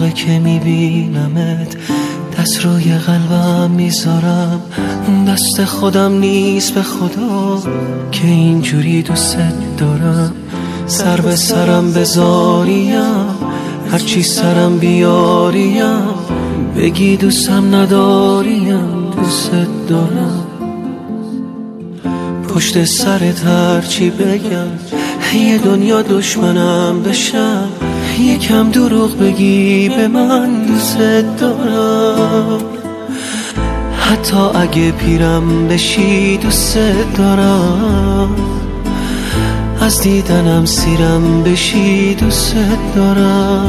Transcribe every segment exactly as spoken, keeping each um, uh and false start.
موقع که میبینمت دست روی قلبم میذارم، دست خودم نیست به خدا که اینجوری دوست دارم. سر به سرم بذاریم، هرچی سرم بیاریم، بگی دوستم نداریم، دوست دارم. پشت سرت هرچی بگم، یه دنیا دشمنم بشم، یکم دروغ بگی به من دوست دارم. حتی اگه پیرم بشی دوست دارم، از دیدنم سیرم بشی دوست دارم.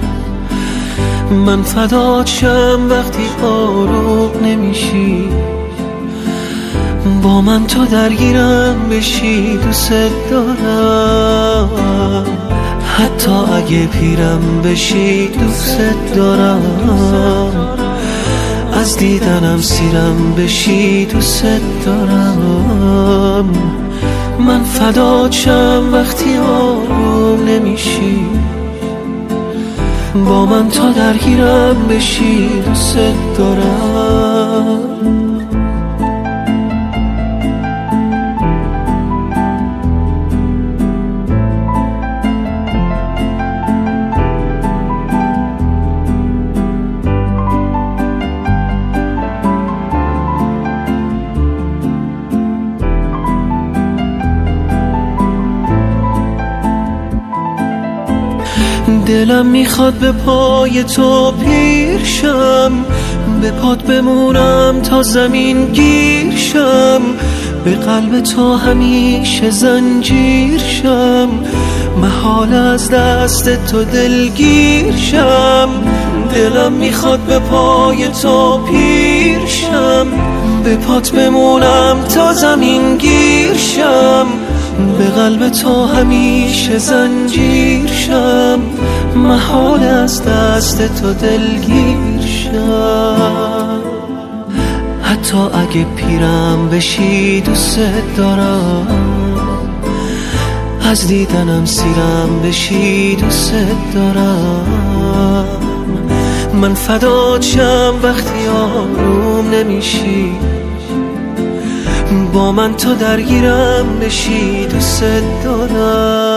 من فدات شم وقتی آروم نمیشی، با من تو درگیرم بشی دوست دارم. حتی اگه پیرم بشی دوست دارم، از دیدنم سیرم بشی دوست دارم. من فدات شم وقتی آروم نمیشی، با من تا درگیرم بشی دوست دارم. دلم میخواد به پای تو پیر شم، به پات بمونم تا زمین گیر شم، به قلب تو همیشه زنجیر شم، محال از دست تو دلگیر شم. دلم میخواد به پای تو پیر شم، به پات بمونم تا زمین گیر شم، به قلب تو همیشه زنجیر شم، محال از دست تو دلگیر شم. حتی اگه پیرم بشی دوست دارم، از دیدنم سیرم بشی دوست دارم. من فدات شم وقتی آروم نمیشی، با من تو درگیرم بشی دوست دارم.